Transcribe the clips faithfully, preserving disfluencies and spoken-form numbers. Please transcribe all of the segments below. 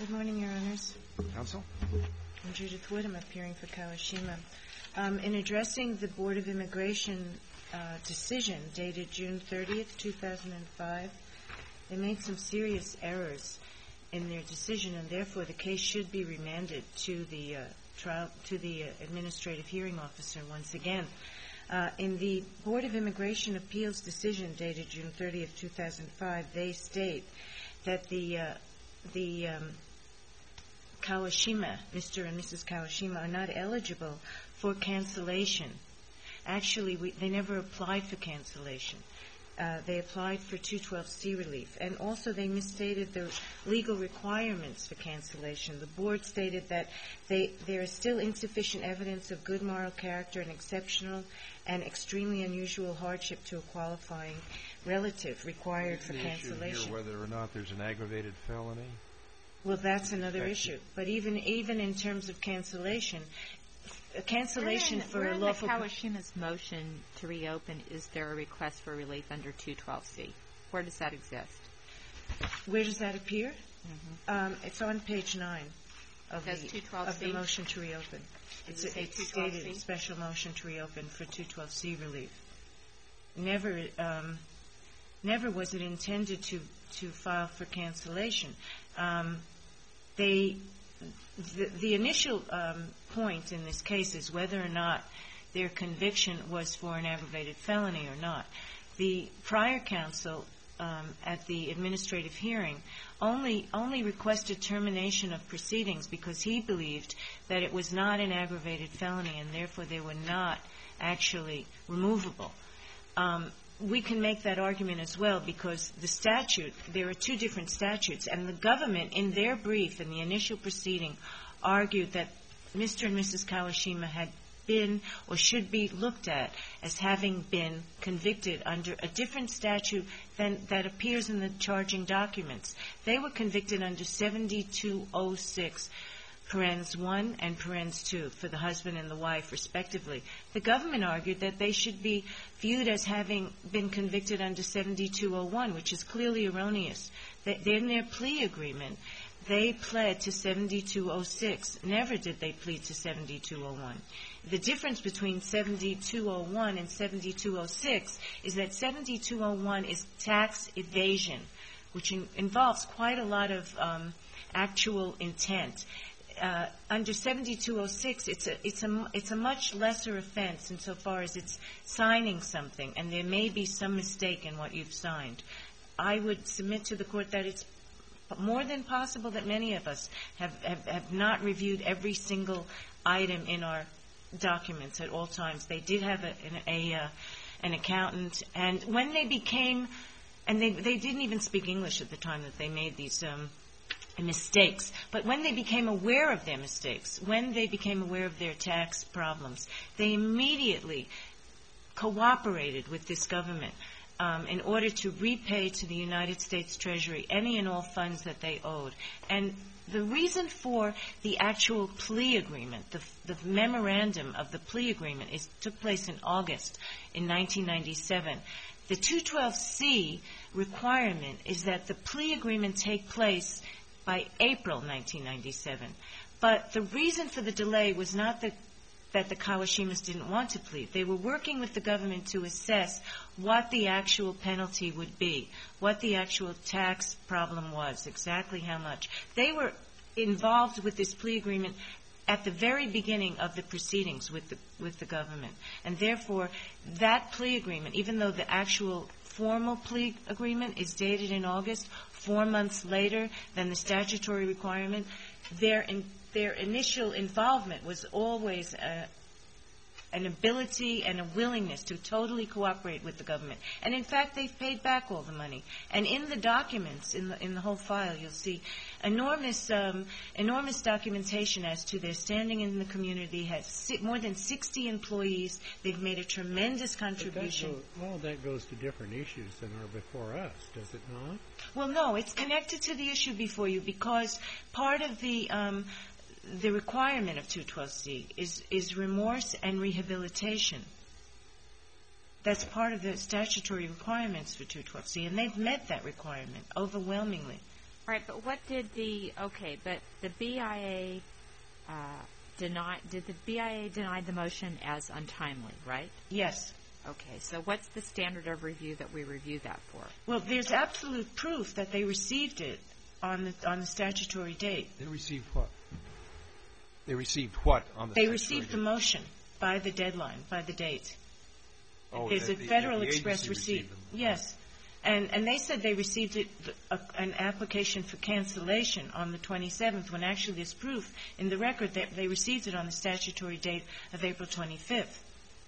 Good morning, Your Honors. Counsel? I'm Judith Wood. I'm appearing for Kawashima. Um, in addressing the Board of Immigration uh, decision dated June thirtieth, two thousand five, they made some serious errors in their decision, and therefore the case should be remanded to the uh, trial to the uh, administrative hearing officer once again. Uh, in the Board of Immigration Appeals decision dated June thirtieth, two thousand five, they state that the uh, the um, Kawashima, Mister and Missus Kawashima, are not eligible for cancellation. Actually, we, they never applied for cancellation. Uh, they applied for two twelve C relief. And also they misstated the legal requirements for cancellation. The board stated that they, there is still insufficient evidence of good moral character and exceptional and extremely unusual hardship to a qualifying relative required for the cancellation. The issue here, whether or not there's an aggravated felony? Well, that's another issue. But even even in terms of cancellation, a cancellation in, for a lawful... Where in the Kawashima's motion to reopen is there a request for relief under two twelve C? Where does that exist? Where does that appear? Mm-hmm. Um, it's on page nine of, the, of the motion to reopen. It's, Does it say it's two twelve C? stated special motion to reopen for two twelve C relief. Never, um, never was it intended to, to file for cancellation. Um, they... The, the initial um, point in this case is whether or not their conviction was for an aggravated felony or not. The prior counsel um, at the administrative hearing only only requested termination of proceedings because he believed that it was not an aggravated felony and therefore they were not actually removable. Um, we can make that argument as well because the statute, there are two different statutes, and the government in their brief in the initial proceeding argued that Mister and Missus Kawashima had been or should be looked at as having been convicted under a different statute than that appears in the charging documents. They were convicted under seventy-two oh six parens one and parens two for the husband and the wife, respectively. The government argued that they should be viewed as having been convicted under seventy-two oh one, which is clearly erroneous. That in their plea agreement, they pled to seventy-two oh six. Never did they plead to seventy-two oh one. The difference between seventy-two oh one and seventy-two oh six is that seventy-two oh one is tax evasion, which in, involves quite a lot of um, actual intent. Uh, under seventy-two oh six, it's a it's a it's a much lesser offense insofar as it's signing something, and there may be some mistake in what you've signed. I would submit to the court that it's more than possible that many of us have have, have not reviewed every single item in our documents at all times. They did have a, a, a uh, an accountant, and when they became, and they they didn't even speak English at the time that they made these. Um, mistakes. But when they became aware of their mistakes, when they became aware of their tax problems, they immediately cooperated with this government um, in order to repay to the United States Treasury any and all funds that they owed. And the reason for the actual plea agreement, the, the memorandum of the plea agreement, is took place in August in nineteen ninety-seven. The two twelve C requirement is that the plea agreement take place by April nineteen ninety-seven. But the reason for the delay was not that, that the Kawashimas didn't want to plead. They were working with the government to assess what the actual penalty would be, what the actual tax problem was, exactly how much. They were involved with this plea agreement at the very beginning of the proceedings with the, with the government. And therefore, that plea agreement, even though the actual formal plea agreement is dated in August, four months later than the statutory requirement, their in, their initial involvement was always a, an ability and a willingness to totally cooperate with the government. And in fact, they've paid back all the money. And in the documents, in the in the whole file, you'll see enormous um, enormous documentation as to their standing in the community. Has si- more than sixty employees. They've made a tremendous contribution. But that goes, all that goes to different issues than are before us, does it not? Well, no, it's connected to the issue before you because part of the um, the requirement of two twelve C is is remorse and rehabilitation. That's part of the statutory requirements for two twelve C, and they've met that requirement overwhelmingly. right, but what did the, okay, but the B I A uh, deny, did the B I A deny the motion as untimely, right? Yes. Okay, so what's the standard of review that we review that for? Well, there's absolute proof that they received it on the on the statutory date. They received what? They received what on the They statutory received the date? motion by the deadline, by the date. Oh, There's that a the- Federal that the Express agency receipt. received them. Yes. And and they said they received it, a, an application for cancellation on the twenty-seventh, when actually there's proof in the record that they received it on the statutory date of April twenty-fifth.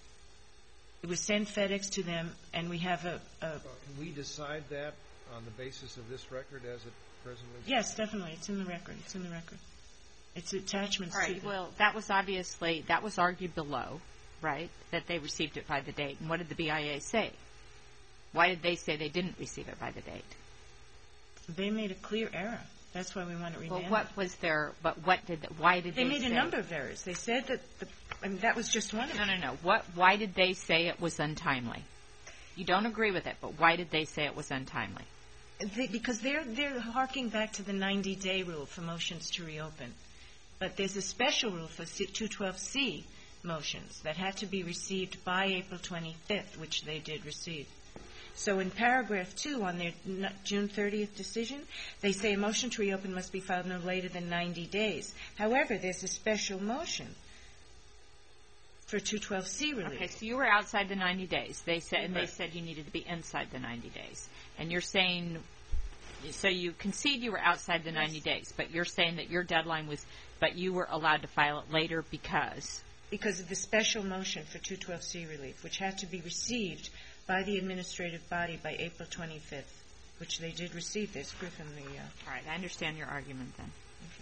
It was sent FedEx to them, and we have a, a Well, can we decide that on the basis of this record as it presently? yes, definitely. It's in the record. It's in the record. It's attachments All to right, the, well, that was obviously, that was argued below, right, that they received it by the date. And what did the B I A say? Why did they say they didn't receive it by the date? They made a clear error. That's why we want to Well, remand what was their, but what did, why did They they made say? a number of errors. They said that the, I mean, that was just one of No, them. no, no. What, why did they say it was untimely? You don't agree with it, but why did they say it was untimely? They, because they're they're harking back to the ninety-day rule for motions to reopen. But there's a special rule for two twelve C motions that had to be received by April twenty-fifth, which they did receive. So in paragraph two on their June thirtieth decision, they say a motion to reopen must be filed no later than ninety days. However, there's a special motion for two twelve C relief. Okay, so you were outside the ninety days. They said, and they Right. said you needed to be inside the ninety days. And you're saying, so you concede you were outside the ninety days, but you're saying that your deadline was, but you were allowed to file it later because? Because of the special motion for two twelve C relief, which had to be received by the administrative body by April twenty-fifth, which they did receive. There's proof in the... Uh, All right, I understand your argument then.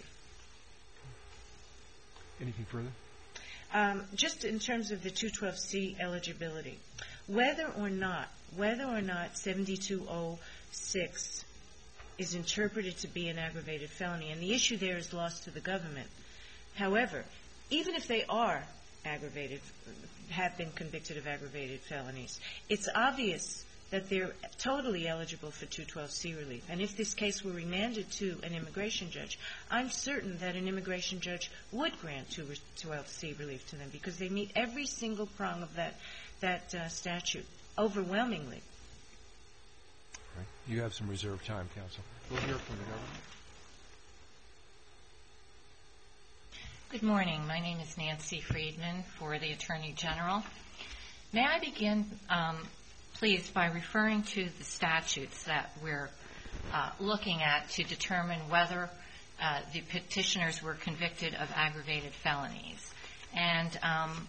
Anything further? Um, just in terms of the two twelve C eligibility, whether or not, whether or not seventy-two oh six is interpreted to be an aggravated felony, and the issue there is lost to the government. However, even if they are aggravated, have been convicted of aggravated felonies, it's obvious that they're totally eligible for two twelve C relief. And if this case were remanded to an immigration judge, I'm certain that an immigration judge would grant two twelve C relief to them because they meet every single prong of that, that uh, statute overwhelmingly. All right. You have some reserved time, counsel. We'll hear from the government. Good morning. My name is Nancy Friedman for the Attorney General. May I begin, um, please, by referring to the statutes that we're uh, looking at to determine whether uh, the petitioners were convicted of aggravated felonies. And um,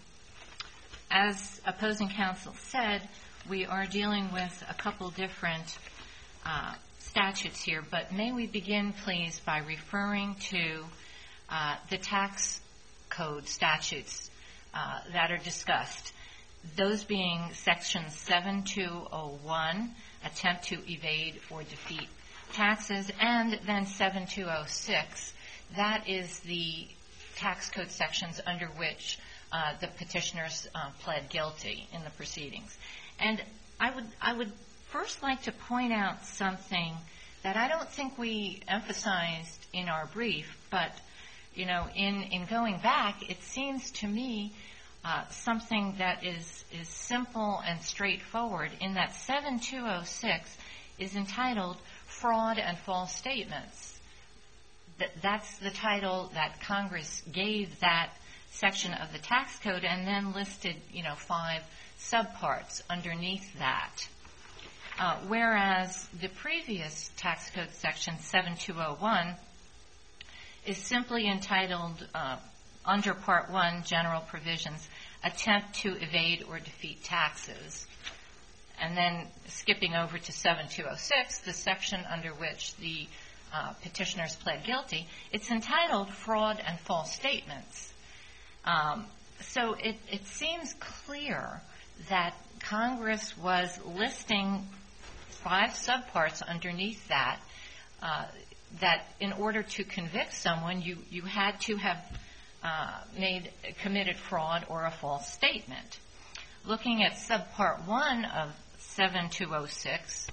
as opposing counsel said, we are dealing with a couple different uh, statutes here, but may we begin, please, by referring to Uh, the tax code statutes uh, that are discussed, those being Section seven two oh one, attempt to evade or defeat taxes, and then seven two oh six, that is the tax code sections under which uh, the petitioners uh, pled guilty in the proceedings. And I would, I would first like to point out something that I don't think we emphasized in our brief, but You know, in, in going back, it seems to me uh, something that is, is simple and straightforward in that seven two oh six is entitled Fraud and False Statements. Th- that's the title that Congress gave that section of the tax code and then listed, you know, five subparts underneath that. Uh, whereas the previous tax code section, seven two oh one, is simply entitled, uh, under Part one, General Provisions, Attempt to Evade or Defeat Taxes. And then skipping over to seven two oh six, the section under which the uh, petitioners pled guilty, it's entitled Fraud and False Statements. Um, so it, it seems clear that Congress was listing five subparts underneath that, uh, that in order to convict someone, you, you had to have uh, made committed fraud or a false statement. Looking at subpart one of seven two oh six,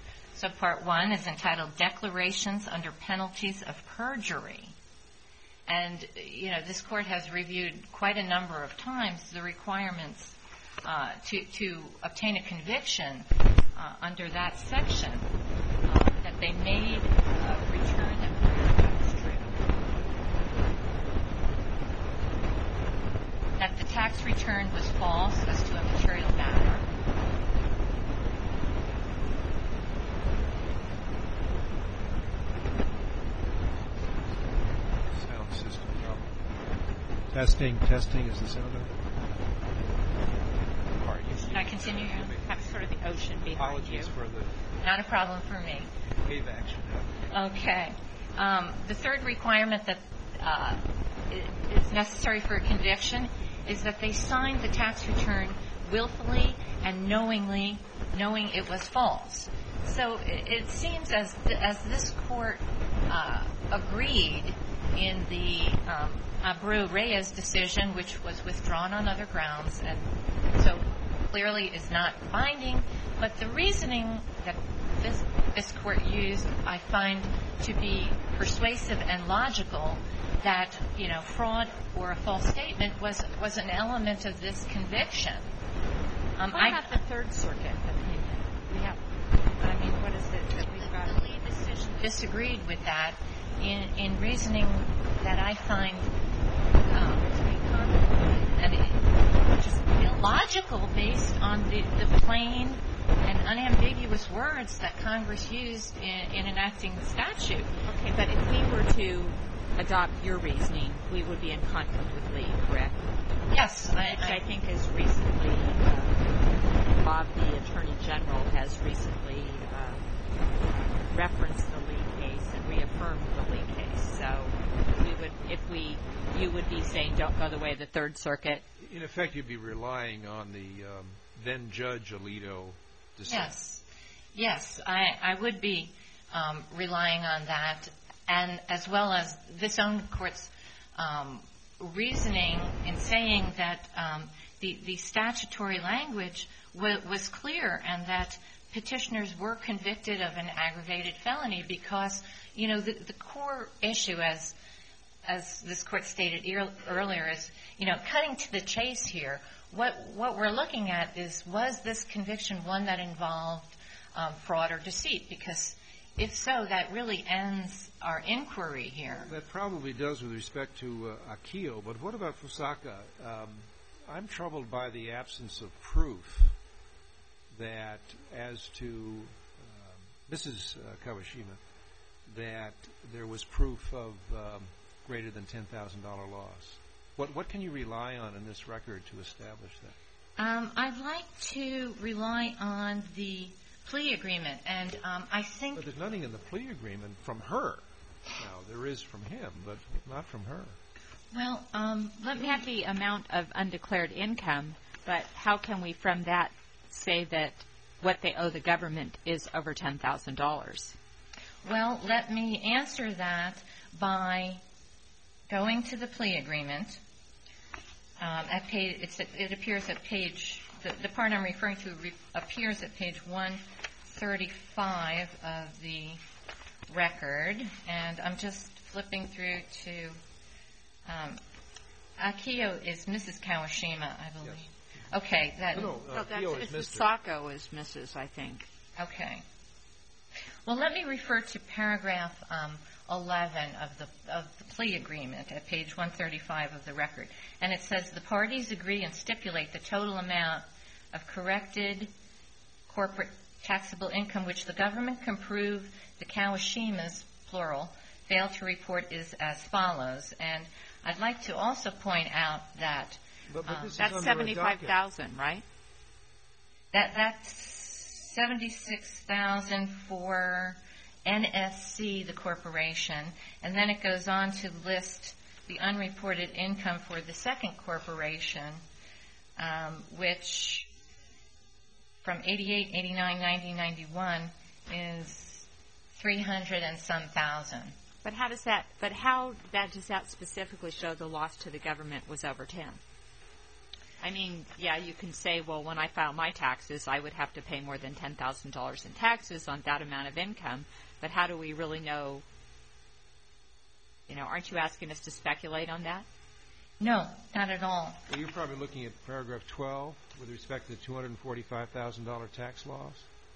subpart one is entitled Declarations Under Penalties of Perjury. And, you know, this Court has reviewed quite a number of times the requirements uh, to, to obtain a conviction uh, under that section, uh, that they made a return that was true. That the tax return was false as to a material matter. Sound system problem. Testing, testing, is the sound on? All right, you, Can I continue? Have sort of the ocean behind you. Apologies for the Not a problem for me. wave action. Okay. Um, the third requirement that uh, i- is necessary for a conviction is that they signed the tax return willfully and knowingly, knowing it was false. So it, it seems as th- as this Court uh, agreed in the um, Abreu-Reyes decision, which was withdrawn on other grounds, and so clearly is not binding, but the reasoning that this this Court used, I find to be persuasive and logical, that, you know, fraud or a false statement was was an element of this conviction. Um, What I, about the Third Circuit opinion? We have, I mean, what is it that we've got? The lead decision disagreed with that in, in reasoning that I find um, to be convoluted and it, just illogical based on the, the plain and unambiguous words that Congress used in, in enacting the statute. Okay, but if we were to adopt your reasoning, we would be in conflict with Lee, correct? Yes, I, Which I I, think is recently, uh, Bob, the Attorney General, has recently uh, referenced the Lee case and reaffirmed the Lee case. So we would, if we, you would be saying don't go the way of the Third Circuit. In effect, you'd be relying on the um, then Judge Alito decision. yes, yes, I, I would be um, relying on that, and as well as this own Court's um, reasoning in saying that um, the, the statutory language w- was clear and that petitioners were convicted of an aggravated felony because, you know, the, the core issue, as as this Court stated ear- earlier, is, you know, cutting to the chase here. What what we're looking at is, was this conviction one that involved um, fraud or deceit? Because if so, that really ends our inquiry here. That probably does with respect to uh, Akio, but what about Fusaka? Um, I'm troubled by the absence of proof that, as to um, Missus Uh, Kawashima, that there was proof of um, greater than ten thousand dollars loss. What what can you rely on in this record to establish that? Um, I'd like to rely on the plea agreement, and um, I think... But there's nothing in the plea agreement from her. Now, there is from him, but not from her. Well, um, let We me... have the amount of undeclared income, but how can we from that say that what they owe the government is over ten thousand dollars? Well, let me answer that by going to the plea agreement. Um, at page, it's, it appears at page, the, the part I'm referring to re, appears at page one thirty-five of the record, and I'm just flipping through to, um, Akio is Missus Kawashima, I believe. Yes. Okay, that, No, no, uh, Akio is Mister Sacco is Missus I think. okay. Well, let me refer to paragraph um, eleven of the of the plea agreement at page one thirty-five of the record. And it says, the parties agree and stipulate the total amount of corrected corporate taxable income which the government can prove the Kawashimas, plural, fail to report is as follows. And I'd like to also point out that But, but Um, this is That's under a seventy-five docket. thousand, right? that that's seventy-six thousand for N S C, the corporation, and then it goes on to list the unreported income for the second corporation, um, which from eighty-eight, eighty-nine, ninety, ninety-one is three hundred and some thousand. But how does that? But how that does that specifically show the loss to the government was over ten? I mean, yeah, you can say, well, when I file my taxes, I would have to pay more than ten thousand dollars in taxes on that amount of income. But how do we really know? You know, aren't you asking us to speculate on that? No, not at all. Well, you're probably looking at paragraph twelve with respect to the two hundred forty-five thousand dollars tax loss.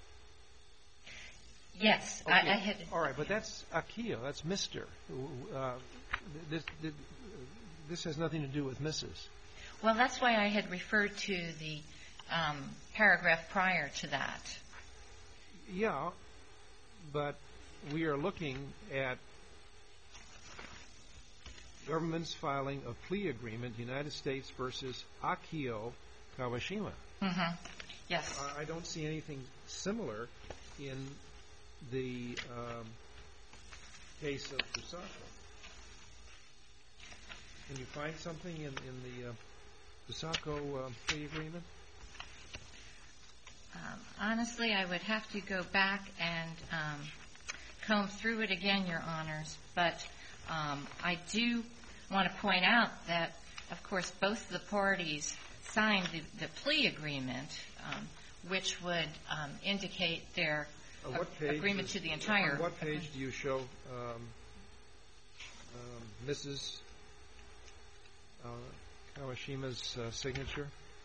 Yes, Okay. I, I had. All right, but that's Akio. That's Mister Uh, this, this, this has nothing to do with Missus Well, that's why I had referred to the um, paragraph prior to that. Yeah, but we are looking at government's filing of plea agreement, United States versus Akio Kawashima. Mm-hmm. Yes. I don't see anything similar in the um, case of Fusako. Can you find something in, in the uh, Fusako uh, plea agreement? Um, honestly, I would have to go back and um, comb through it again, Your Honors. But um, I do want to point out that, of course, both the parties signed the, the plea agreement, um, which would um, indicate their On what a- page agreement is- to the entire. On what page do you show um, um, Missus Uh, Kawashima's uh, signature?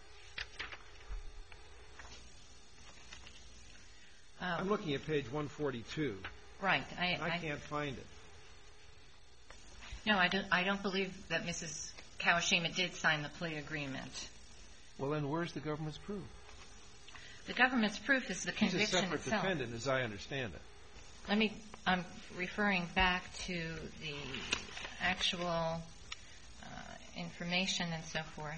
Uh, I'm looking at page one forty-two. Right. I, I can't find it. No, I don't, I don't believe that Missus Kawashima did sign the plea agreement. Well, then where's the government's proof? The government's proof is the She's a conviction separate itself. defendant, as I understand it. Let me, I'm referring back to the actual uh, information and so forth.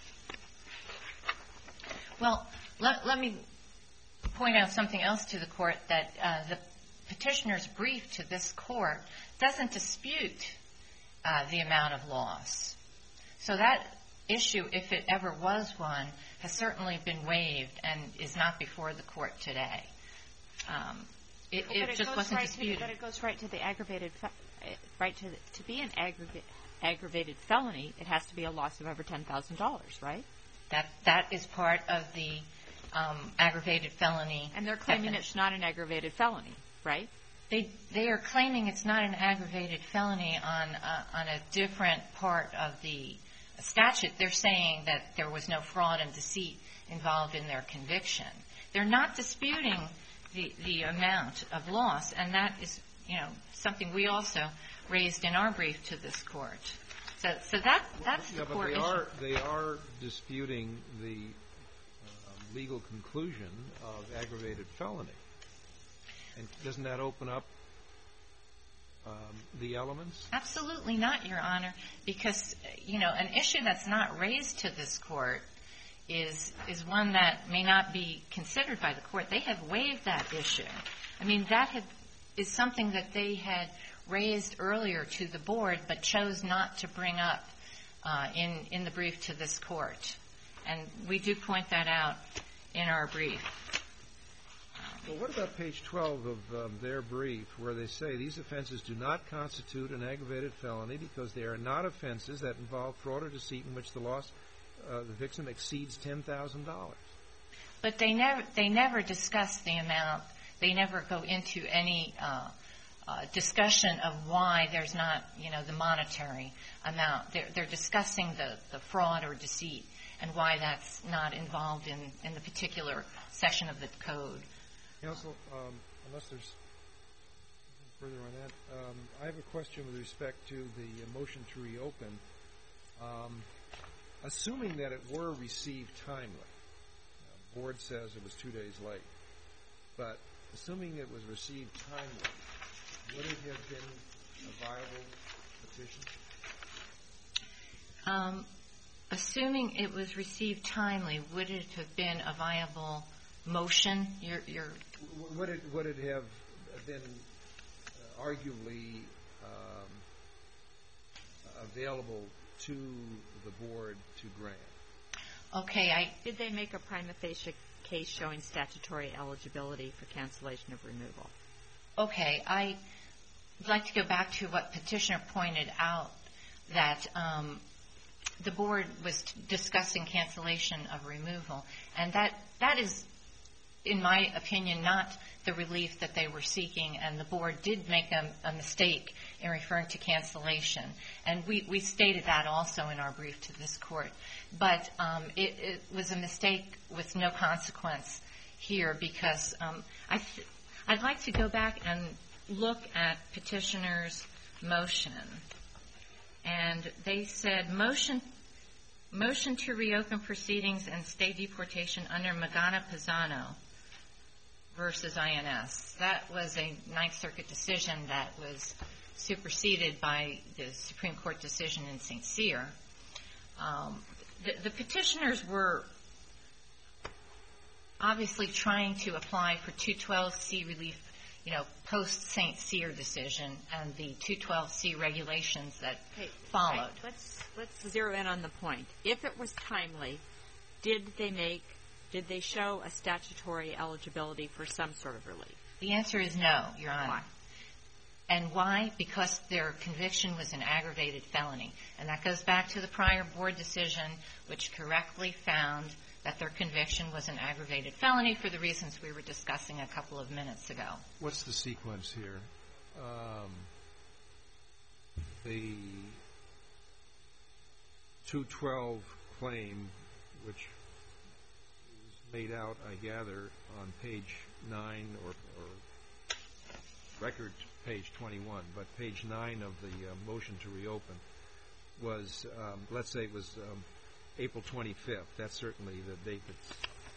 Well, let, let me point out something else to the court, that uh, the petitioner's brief to this court doesn't dispute uh, the amount of loss. So that issue, if it ever was one, has certainly been waived and is not before the court today. Um, it, But it, it just goes wasn't right to the- disputed. but it goes right to the aggravated, fe- eh, right to the, to be an aggravated aggravated felony. It has to be a loss of over ten thousand dollars, right? That that is part of the um, aggravated felony. And they're claiming definition. it's not an aggravated felony, right? They they are claiming it's not an aggravated felony on uh, on a different part of the statute. They're saying that there was no fraud and deceit involved in their conviction. They're not disputing the the amount of loss, and that is, you know, something we also raised in our brief to this court. So so that that's Yeah, the but core they issue. are they are disputing the um, legal conclusion of aggravated felony. And doesn't that open up um, the elements? Absolutely not, Your Honor, because, you know, an issue that's not raised to this court is is one that may not be considered by the court. They have waived that issue. I mean, that had, is something that they had raised earlier to the board, but chose not to bring up uh, in in the brief to this court. And we do point that out in our brief. Well, what about page twelve of um, their brief, where they say these offenses do not constitute an aggravated felony because they are not offenses that involve fraud or deceit in which the loss uh, the victim exceeds ten thousand dollars? But they never they never discuss the amount. They never go into any uh, uh, discussion of why there's not, you know, the monetary amount. They're, they're discussing the, the fraud or deceit and why that's not involved in, in the particular section of the code. Counsel, um, unless there's further on that, um, I have a question with respect to the motion to reopen. Um, assuming that it were received timely, the board says it was two days late, but assuming it was received timely, would it have been a viable petition? Um, assuming it was received timely, would it have been a viable motion? You're, you're W- Would it would it have been uh, arguably um, available to the board to grant? okay. I Did they make a prima facie case showing statutory eligibility for cancellation of removal? Okay, I'd like to go back to what Petitioner pointed out, that um, the board was discussing cancellation of removal, and that that is, in my opinion, not the relief that they were seeking, and the board did make a, a mistake in referring to cancellation. And we, we stated that also in our brief to this court. But um, it, it was a mistake with no consequence here, because um, I th- I'd like to go back and look at petitioner's motion. And they said, motion motion to reopen proceedings and stay deportation under Magana-Pisano versus I N S. That was a Ninth Circuit decision that was superseded by the Supreme Court decision in Saint Cyr. Um, the, the petitioners were obviously trying to apply for two twelve C relief, you know, post-Saint Cyr decision and the two twelve C regulations that okay, followed. Right. Let's, let's zero in on the point. If it was timely, did they make Did they show a statutory eligibility for some sort of relief? The answer is no, Your Honor. Why? And why? Because their conviction was an aggravated felony. And that goes back to the prior board decision, which correctly found that their conviction was an aggravated felony for the reasons we were discussing a couple of minutes ago. What's the sequence here? Um, the two twelve claim, which made out, I gather, on page nine or, or record page twenty-one, but page nine of the uh, motion to reopen was, um, let's say it was um, April twenty-fifth. That's certainly the date that's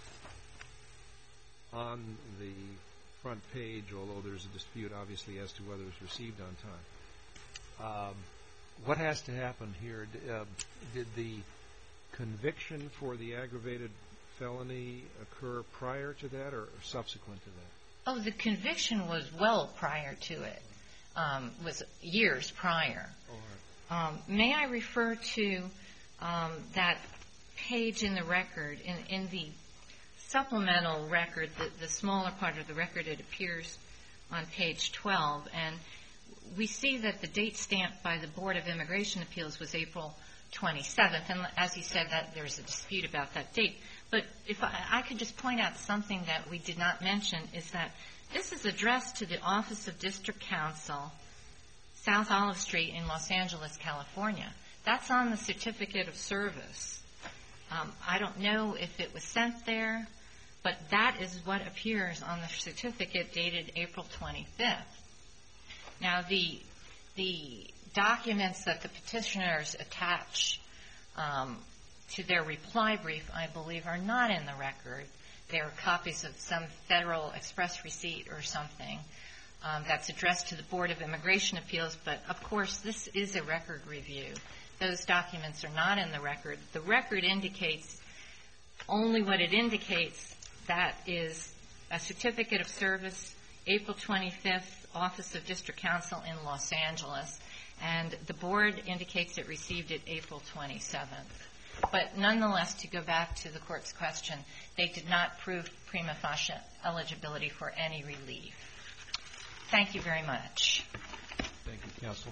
on the front page, although there's a dispute, obviously, as to whether it was received on time. Um, what has to happen here? D- uh, did the conviction for the aggravated felony occur prior to that or subsequent to that? Oh, the conviction was well prior to it, um, was years prior. All right. Um, may I refer to um, that page in the record, in, in the supplemental record, the, the smaller part of the record, it appears on page twelve, and we see that the date stamped by the Board of Immigration Appeals was April twenty-seventh, and as you said, that there's a dispute about that date. But if I, I could just point out something that we did not mention, is that this is addressed to the Office of District Counsel, South Olive Street in Los Angeles, California. That's on the certificate of service. Um, I don't know if it was sent there, but that is what appears on the certificate dated April twenty-fifth. Now, the the documents that the petitioners attach um, to their reply brief, I believe, are not in the record. They are copies of some Federal Express receipt or something um, that's addressed to the Board of Immigration Appeals. But, of course, this is a record review. Those documents are not in the record. The record indicates only what it indicates. That is a certificate of service, April twenty-fifth, Office of District Counsel in Los Angeles. And the Board indicates it received it April twenty-seventh. But nonetheless, to go back to the Court's question, they did not prove prima facie eligibility for any relief. Thank you very much. Thank you, Counsel.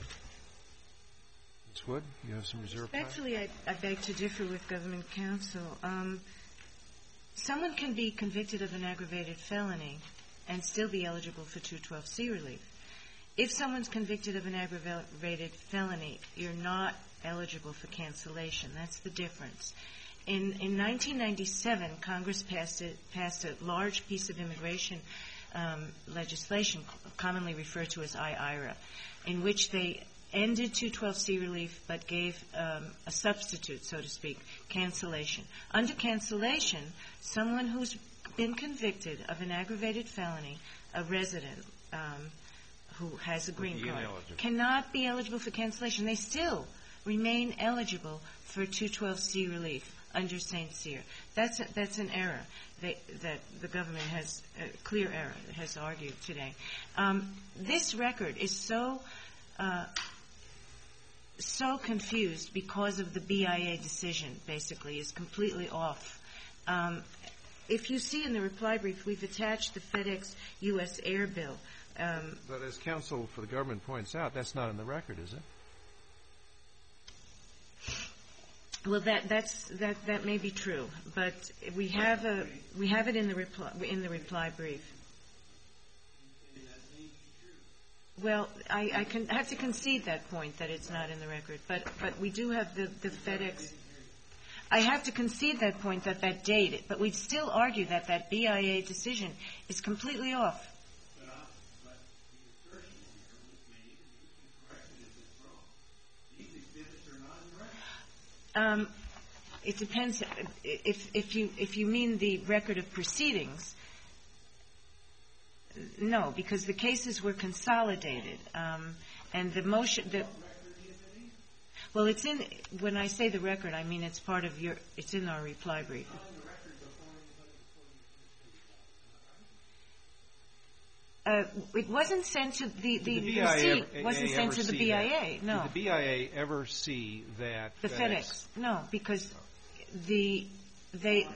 Miz Wood, you have some reserve time? Actually, I, I beg to differ with government counsel. Um, someone can be convicted of an aggravated felony and still be eligible for two twelve C relief. If someone's convicted of an aggravated felony, you're not eligible for cancellation. That's the difference. In, in nineteen ninety-seven, Congress passed, it, passed a large piece of immigration um, legislation, commonly referred to as I I R A, in which they ended two twelve C relief but gave um, a substitute, so to speak, cancellation. Under cancellation, someone who's been convicted of an aggravated felony, a resident um, who has a green card, ineligible. Cannot be eligible for cancellation. They still remain eligible for two twelve C relief under Saint Cyr. That's a, that's an error they, that the government has, a clear error, has argued today. Um, this record is so uh, so confused because of the B I A decision, basically, is completely off. Um, if you see in the reply brief, we've attached the FedEx U S Air bill. Um, but as counsel for the government points out, that's not in the record, is it? Well, that that's that that may be true, but we have a we have it in the reply in the reply brief. Well, I, I can I have to concede that point that it's not in the record, but but we do have the the FedEx. I have to concede that point that that date, but we'd still argue that that B I A decision is completely off. Um, it depends. If if you if you mean the record of proceedings, no, because the cases were consolidated, um, and the motion. The, well, it's in. When I say the record, I mean it's part of your. It's in our reply brief. Uh, it wasn't sent to the the, the receipt. Ever, wasn't sent to the B I A. That? No. Did the B I A ever see that the FedEx? FedEx? No, because the they.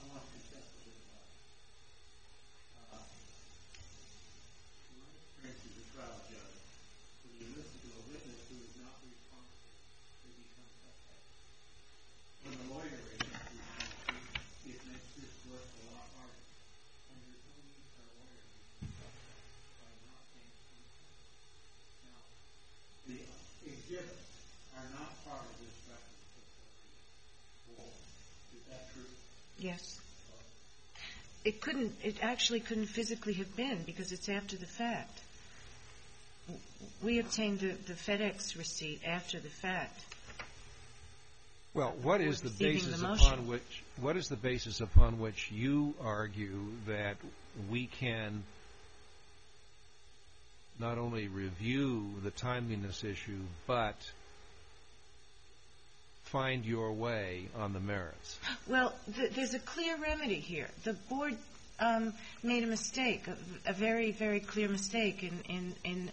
Yes. It couldn't, it actually couldn't physically have been because it's after the fact. We obtained the, the FedEx receipt after the fact. Well, what is the basis the upon which, what is the basis upon which you argue that we can not only review the timeliness issue, but find your way on the merits? Well, th- there's a clear remedy here. The board um, made a mistake, a, a very, very clear mistake in in. in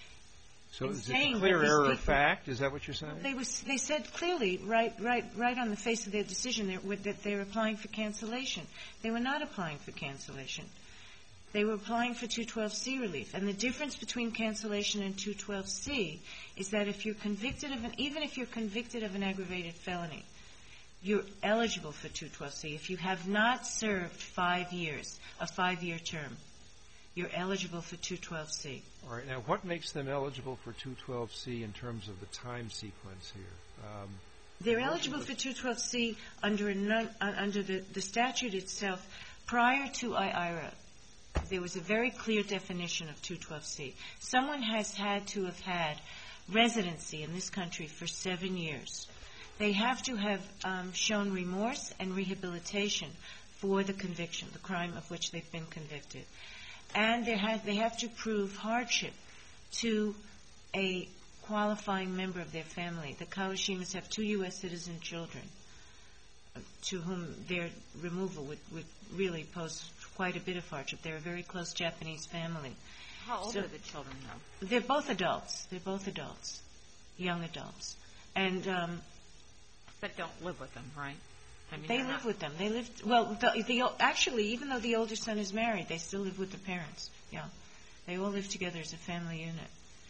so in is saying it a clear error people, of fact? Is that what you're saying? They was they said clearly, right, right, right on the face of their decision, that, that they were applying for cancellation. They were not applying for cancellation. They were applying for two twelve C relief. And the difference between cancellation and two twelve C is that if you're convicted of an, even if you're convicted of an aggravated felony, you're eligible for two twelve C. If you have not served five years, a five-year term, you're eligible for two twelve C. All right. Now, what makes them eligible for two twelve C in terms of the time sequence here? Um, They're eligible for two twelve C under, a non, uh, under the, the statute itself. Prior to I I R A, there was a very clear definition of two twelve C. Someone has had to have had residency in this country for seven years. They have to have um, shown remorse and rehabilitation for the conviction, the crime of which they've been convicted. And they have, they have to prove hardship to a qualifying member of their family. The Kawashimas have two U S citizen children uh, to whom their removal would, would really pose quite a bit of hardship. They're a very close Japanese family. How old so are the children now? They're both adults. They're both adults, young adults. And um, but don't live with them, right? I mean, they live not... with them. They live well. The, the actually, even though the older son is married, they still live with the parents. Yeah, they all live together as a family unit,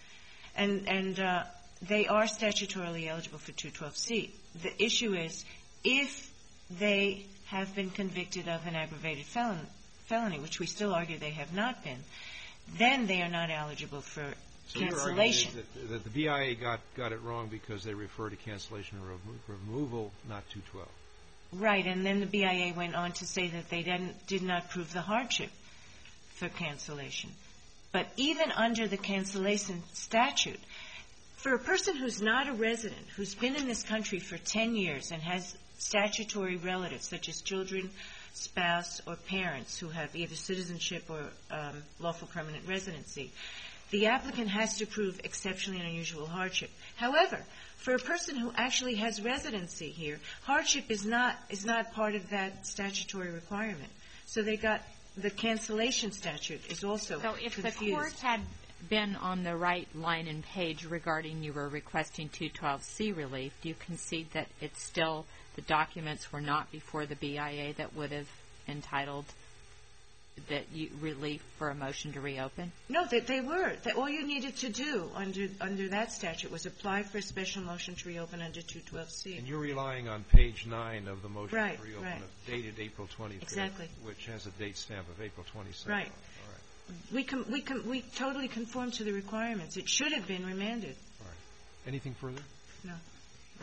and and uh, they are statutorily eligible for two twelve C. The issue is if they have been convicted of an aggravated felon, felony, which we still argue they have not been, then they are not eligible for so cancellation. Your argument is that, that the B I A got got it wrong because they refer to cancellation or remo- removal, not two twelve. Right, and then the B I A went on to say that they didn't, did not prove the hardship for cancellation. But even under the cancellation statute, for a person who's not a resident, who's been in this country for ten years and has statutory relatives, such as children, spouse, or parents who have either citizenship or um, lawful permanent residency, the applicant has to prove exceptionally unusual hardship. However, for a person who actually has residency here, hardship is not is not part of that statutory requirement. So they got the cancellation statute is also so if confused. The court had been on the right line and page regarding you were requesting two twelve C relief, do you concede that it's still the documents were not before the B I A that would have entitled that you relief for a motion to reopen? No, that they were. That all you needed to do under under that statute was apply for a special motion to reopen under two twelve C. And you're relying on page nine of the motion Right, to reopen, right. dated April twenty-fifth, Exactly. which has a date stamp of April twenty-second. Right. All right. We com- we com- we totally conform to the requirements. It should have been remanded. All right. Anything further? No.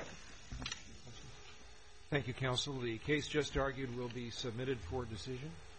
Thank you, counsel. The case just argued will be submitted for decision.